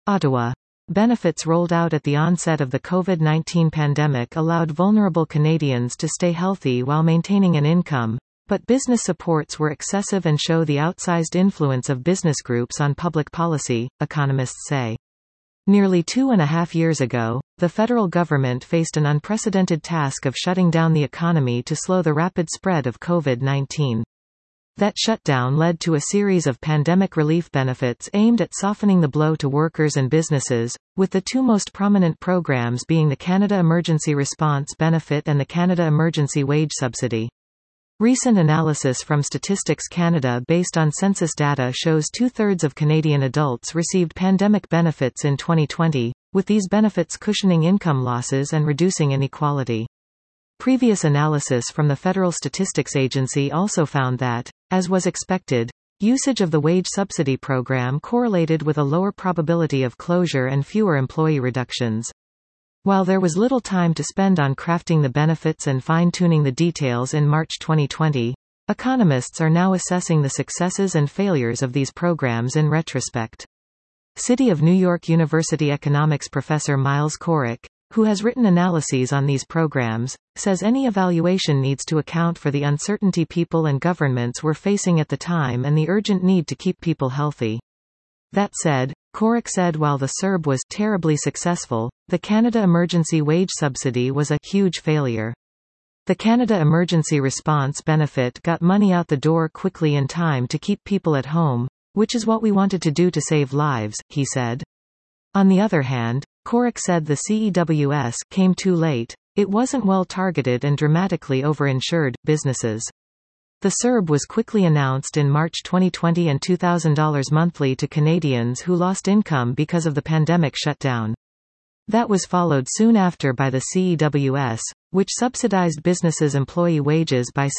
Ottawa. Benefits rolled out at the onset of the COVID-19 pandemic allowed vulnerable Canadians to stay healthy while maintaining an income, but business supports were excessive and show the outsized influence of business groups on public policy, economists say. Nearly 2.5 years ago, the federal government faced an unprecedented task of shutting down the economy to slow the rapid spread of COVID-19. That shutdown led to a series of pandemic relief benefits aimed at softening the blow to workers and businesses, with the two most prominent programs being the Canada Emergency Response Benefit and the Canada Emergency Wage Subsidy. Recent analysis from Statistics Canada based on census data shows 2/3 of Canadian adults received pandemic benefits in 2020, with these benefits cushioning income losses and reducing inequality. Previous analysis from the Federal Statistics Agency also found that, as was expected, usage of the wage subsidy program correlated with a lower probability of closure and fewer employee reductions. While there was little time to spend on crafting the benefits and fine-tuning the details in March 2020, economists are now assessing the successes and failures of these programs in retrospect. City of New York University economics professor Miles Korek, who has written analyses on these programs, says any evaluation needs to account for the uncertainty people and governments were facing at the time and the urgent need to keep people healthy. That said, Korek said while the CERB was terribly successful, the Canada Emergency Wage Subsidy was a huge failure. The Canada Emergency Response Benefit got money out the door quickly in time to keep people at home, which is what we wanted to do to save lives, he said. On the other hand, Korek said the CEWS came too late. It wasn't well targeted and dramatically over-insured businesses. The CERB was quickly announced in March 2020 and $2,000 monthly to Canadians who lost income because of the pandemic shutdown. That was followed soon after by the CEWS, which subsidized businesses' employee wages by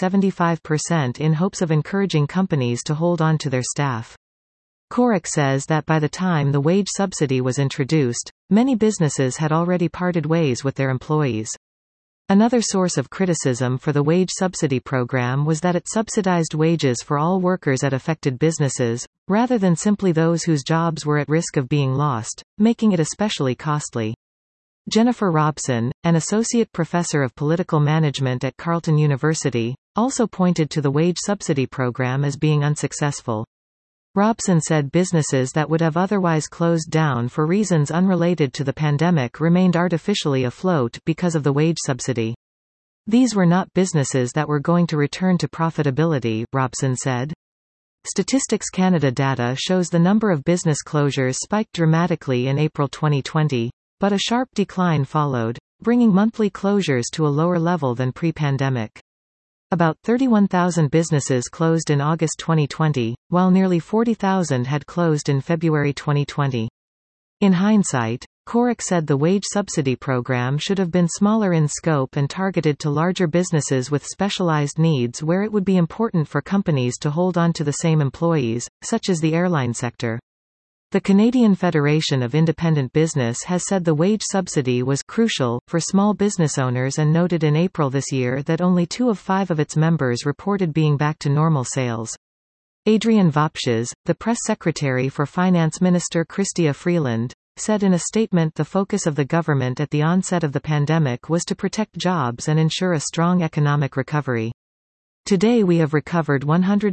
75% in hopes of encouraging companies to hold on to their staff. Korek says that by the time the wage subsidy was introduced, many businesses had already parted ways with their employees. Another source of criticism for the wage subsidy program was that it subsidized wages for all workers at affected businesses, rather than simply those whose jobs were at risk of being lost, making it especially costly. Jennifer Robson, an associate professor of political management at Carleton University, also pointed to the wage subsidy program as being unsuccessful. Robson said businesses that would have otherwise closed down for reasons unrelated to the pandemic remained artificially afloat because of the wage subsidy. These were not businesses that were going to return to profitability, Robson said. Statistics Canada data shows the number of business closures spiked dramatically in April 2020, but a sharp decline followed, bringing monthly closures to a lower level than pre-pandemic. About 31,000 businesses closed in August 2020, while nearly 40,000 had closed in February 2020. In hindsight, Korek said the wage subsidy program should have been smaller in scope and targeted to larger businesses with specialized needs where it would be important for companies to hold on to the same employees, such as the airline sector. The Canadian Federation of Independent Business has said the wage subsidy was crucial for small business owners and noted in April this year that only 2 of 5 of its members reported being back to normal sales. Adrian Vopshes, the press secretary for Finance Minister Chrystia Freeland, said in a statement the focus of the government at the onset of the pandemic was to protect jobs and ensure a strong economic recovery. Today we have recovered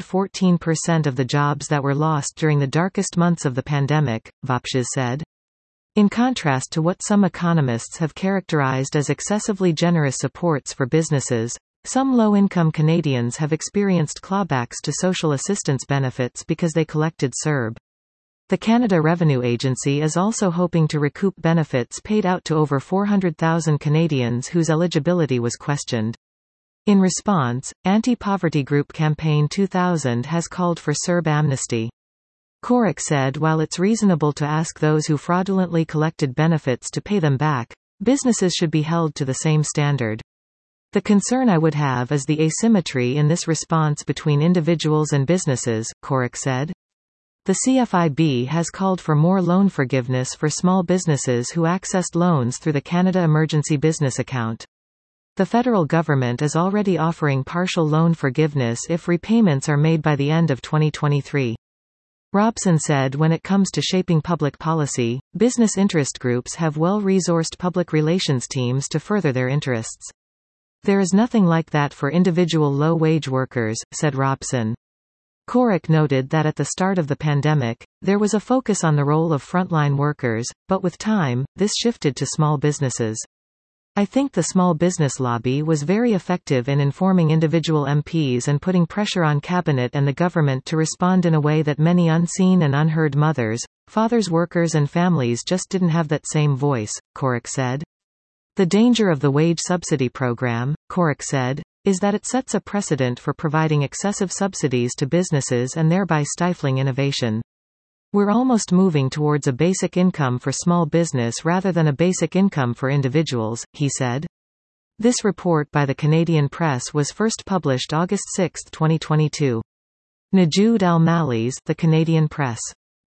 114% of the jobs that were lost during the darkest months of the pandemic, Vopshes said. In contrast to what some economists have characterized as excessively generous supports for businesses, some low-income Canadians have experienced clawbacks to social assistance benefits because they collected CERB. The Canada Revenue Agency is also hoping to recoup benefits paid out to over 400,000 Canadians whose eligibility was questioned. In response, anti-poverty group Campaign 2000 has called for CERB amnesty. Korek said while it's reasonable to ask those who fraudulently collected benefits to pay them back, businesses should be held to the same standard. The concern I would have is the asymmetry in this response between individuals and businesses, Korek said. The CFIB has called for more loan forgiveness for small businesses who accessed loans through the Canada Emergency Business Account. The federal government is already offering partial loan forgiveness if repayments are made by the end of 2023. Robson said when it comes to shaping public policy, business interest groups have well-resourced public relations teams to further their interests. There is nothing like that for individual low-wage workers, said Robson. Corrick noted that at the start of the pandemic, there was a focus on the role of frontline workers, but with time, this shifted to small businesses. I think the small business lobby was very effective in informing individual MPs and putting pressure on cabinet and the government to respond in a way that many unseen and unheard mothers, fathers, workers and families just didn't have that same voice, Corrick said. The danger of the wage subsidy program, Corrick said, is that it sets a precedent for providing excessive subsidies to businesses and thereby stifling innovation. We're almost moving towards a basic income for small business rather than a basic income for individuals, he said. This report by the Canadian Press was first published August 6, 2022. Najoud Al-Mallis, The Canadian Press.